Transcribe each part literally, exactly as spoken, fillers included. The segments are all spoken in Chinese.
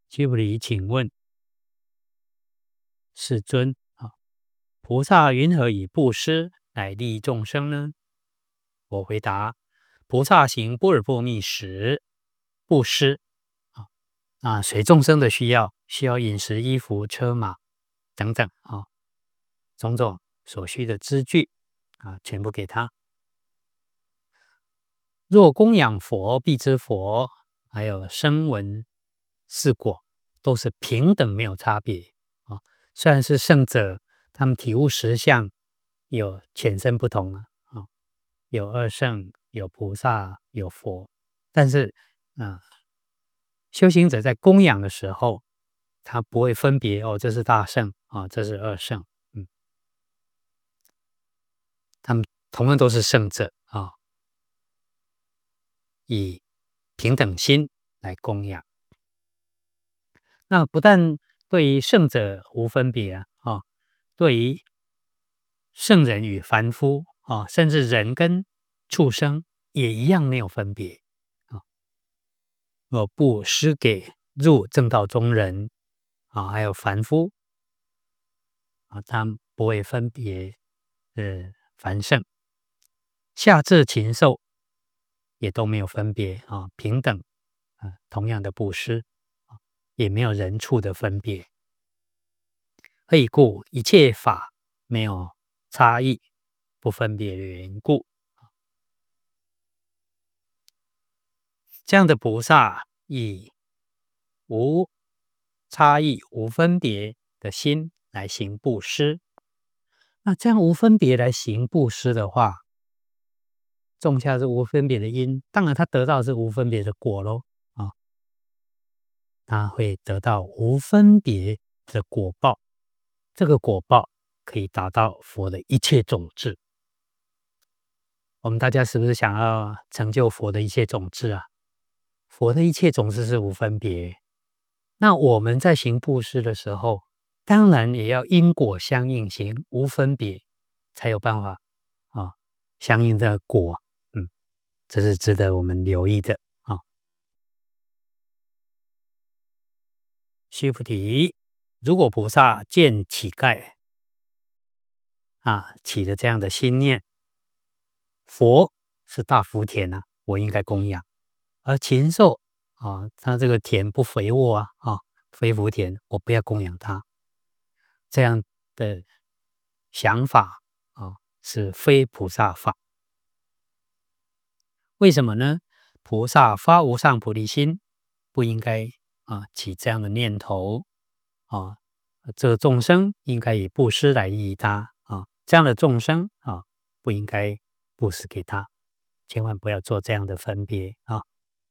须菩提，请问世尊啊，菩萨云何以布施来利益众生呢？我回答：菩萨行般若波密时，布施啊，啊，随众生的需要，需要饮食、衣服、车马等等啊，种种所需的资具啊，全部给他。若供养佛、必知佛，还有声闻四果，都是平等，没有差别啊。虽然是圣者，他们体悟实相有浅深不同啊，啊有二圣，有菩萨，有佛，但是啊，修行者在供养的时候，他不会分别哦，这是大圣啊，这是二圣，嗯，他们同样都是圣者啊，以平等心来供养。那不但对于圣者无分别啊，啊对于圣人与凡夫啊，甚至人跟畜生也一样没有分别啊。我布施给入正道中人啊，还有凡夫啊，他们不会分别呃凡圣，下至禽兽也都没有分别啊，平等啊，同样的布施啊，也没有人畜的分别。何以故？一切法没有差异，不分别的缘故。这样的菩萨以无差异、无分别的心来行布施。那这样无分别来行布施的话，种下是无分别的因，当然他得到是无分别的果咯啊，他会得到无分别的果报。这个果报可以达到佛的一切种智。我们大家是不是想要成就佛的一切种智啊？佛的一切种智是无分别。那我们在行布施的时候，当然也要因果相应行无分别，才有办法啊，相应的果。嗯，这是值得我们留意的啊。须菩提，如果菩萨见乞丐啊，起了这样的心念，佛是大福田啊，我应该供养；而禽兽啊，它这个田不肥沃啊，啊，非福田，我不要供养它。这样的想法啊，是非菩萨法。为什么呢？菩萨发无上菩提心，不应该啊起这样的念头啊。这个众生应该以布施来利益他啊，这样的众生啊，不应该布施给他，千万不要做这样的分别啊。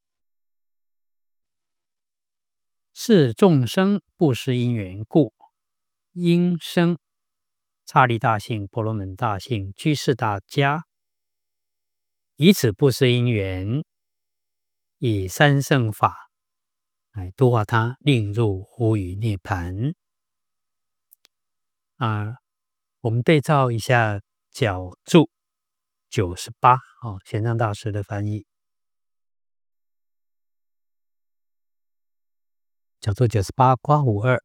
是众生布施因缘故，应生刹利大性、婆罗门大性、居士大家，以此布施因缘，以三乘法来度化他，令入无余涅盘。啊，我们对照一下角注九十八哦，玄奘大师的翻译。角注九十八括弧二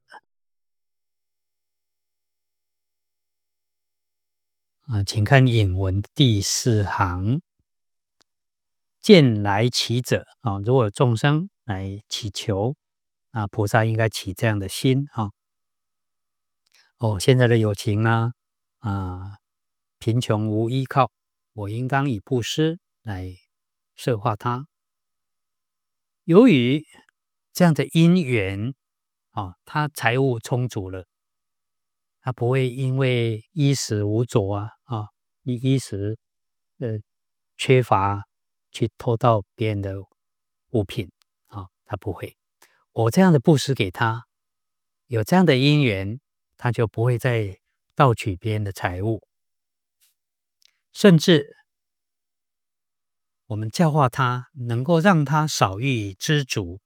啊，请看引文第四行。见来祈者啊，如果众生来祈求啊，菩萨应该起这样的心啊。哦，现在的有情呢啊，贫穷无依靠，我应当以布施来摄化他。由于这样的因缘啊，他财物充足了，他不会因为衣食无着啊啊，衣衣食呃缺乏去偷盗别人的物品啊，他不会。我这样的布施给他，有这样的因缘，他就不会再盗取别人的财物，甚至我们教化他，能够让他少欲知足，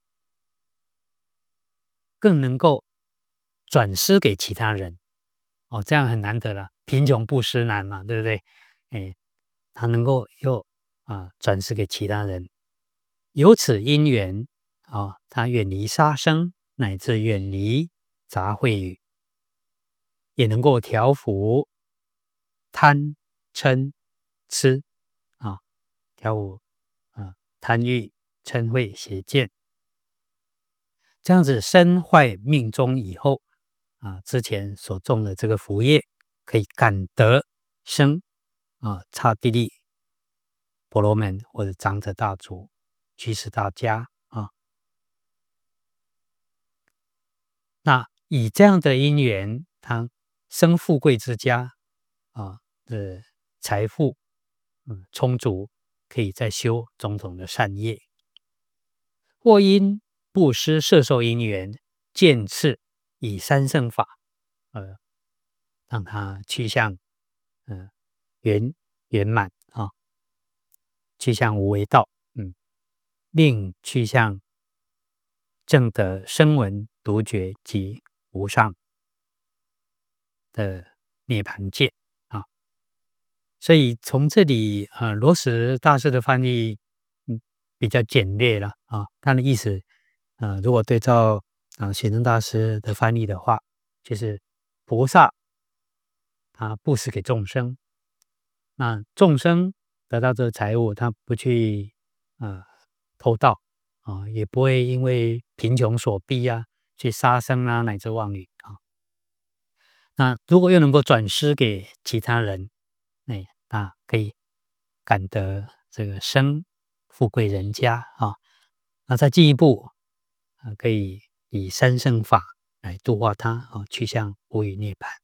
更能够转施给其他人。哦，这样很难得了，贫穷布施难嘛，对不对？哎，他能够又啊转施给其他人，由此因缘啊，他远离杀生乃至远离杂秽语，也能够调伏贪嗔痴啊，调伏啊贪欲嗔恚邪见。这样子身坏命终以后啊，之前所种的这个福业，可以感得生啊刹帝利、婆罗门或者长者大族、居士大家啊。那以这样的因缘，他生富贵之家啊的财富嗯充足，可以再修种种的善业，或因布施摄受因缘，渐次以三圣法，呃，让他趋向嗯圆圆满啊，趋向无为道，嗯，并趋向正得声闻独觉及无上的涅槃界啊。所以从这里，呃，罗什大师的翻译，嗯，比较简略了啊。他的意思，呃，如果对照啊显真大师的翻译的话，就是菩萨他布施给众生，那众生得到这个财物，他不去呃偷盗啊，也不会因为贫穷所逼啊去杀生啊乃至妄语啊。那如果又能够转施给其他人，哎，那可以感得这个生富贵人家啊。那再进一步啊，可以以三圣法来度化他啊，趋向无余涅槃。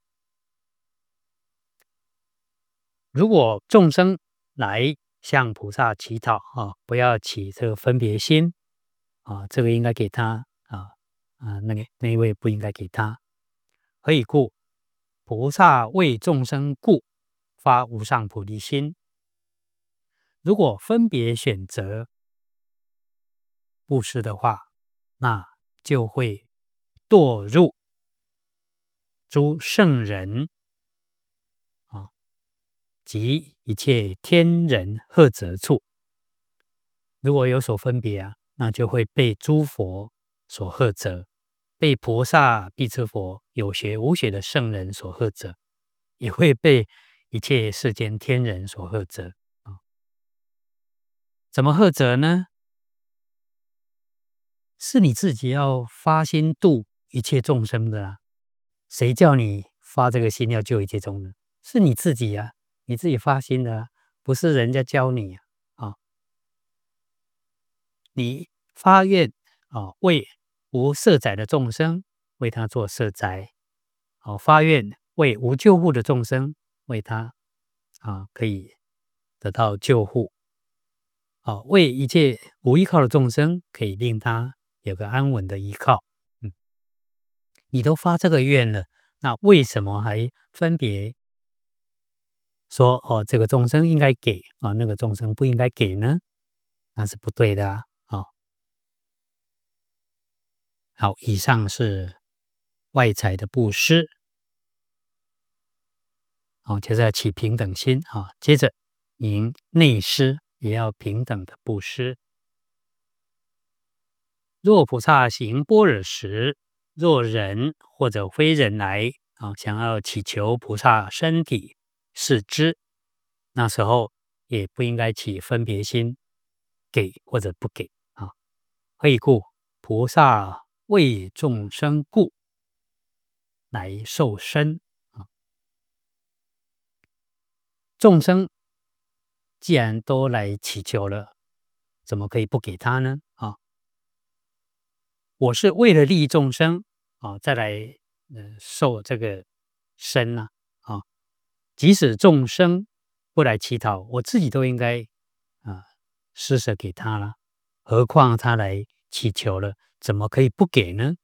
如果众生来向菩萨乞讨啊，不要起这个分别心啊，这个应该给他啊啊，那个那一位不应该给他。何以故？菩萨为众生故，发无上菩提心。如果分别选择布施的话，那就会堕入诸圣人啊及一切天人赫责处。如果有所分别啊，那就会被诸佛所赫责，被菩萨、辟支佛、有学无学的圣人所赫责，也会被一切世间天人所赫责啊。怎么赫责呢？是你自己要发心度一切众生的啊，谁叫你发这个心要救一切众生？是你自己啊，你自己发心的啊，不是人家教你啊。啊你发愿啊，为无色载的众生，为他做色载；哦，发愿为无救护的众生，为他啊可以得到救护；哦，为一切无依靠的众生，可以令他有个安稳的依靠。嗯，你都发这个愿了，那为什么还分别说哦，这个众生应该给啊，那个众生不应该给呢？那是不对的啊。哦好，以上是外财的布施，好，接着要起平等心啊。接着，您内施也要平等的布施。若菩萨行般若时，若人或者非人来啊，想要祈求菩萨身体视之，那时候也不应该起分别心，给或者不给啊。何以故？菩萨为众生故，来受身啊。众生既然都来祈求了，怎么可以不给他呢？啊，我是为了利益众生啊，再来呃受这个身呐啊。即使众生不来乞讨，我自己都应该啊施舍给他了，何况他来祈求了，怎么可以不给呢？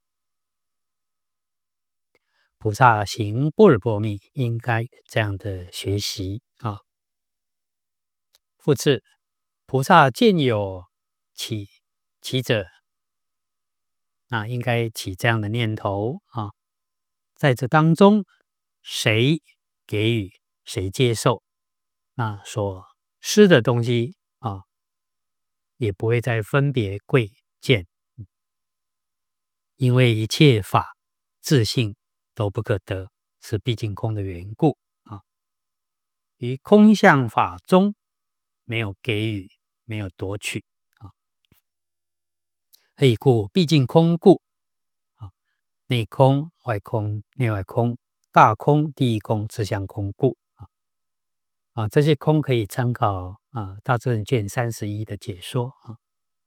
菩萨行般若波罗蜜，应该这样的学习啊。复次，菩萨见有起起者，那应该起这样的念头啊，在这当中，谁给予，谁接受，那所施的东西啊，也不会再分别贵贱。 因为一切法自性都不可得，是毕竟空的缘故啊。于空相法中，没有给予，没有夺取啊。何以故？毕竟空故啊，内空、外空、内外空、大空、第一空、自相空故啊。啊，这些空可以参考啊《大智论卷三十一》的解说啊。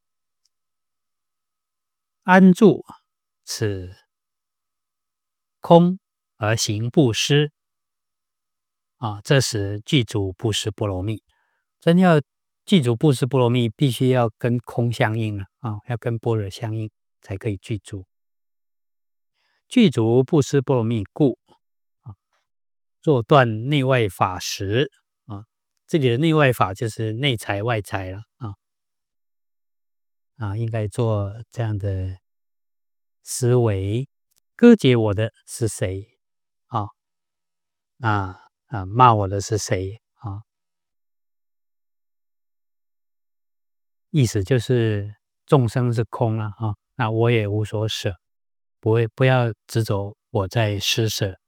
安住此空而行布施啊，这时具足布施波罗蜜。真要具足布施波罗蜜，必须要跟空相应了啊，要跟般若相应才可以具足。具足布施波罗蜜故啊，作断内外法时啊，这里的内外法就是内财外财了啊啊，应该做这样的思维。割截我的是谁啊？啊啊，骂我的是谁啊？意思就是众生是空了啊，那我也无所舍，不会不要执着我在施舍，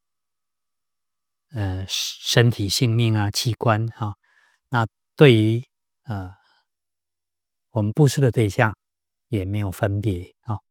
呃，身体性命啊、器官啊。那对于呃我们布施的对象也没有分别啊。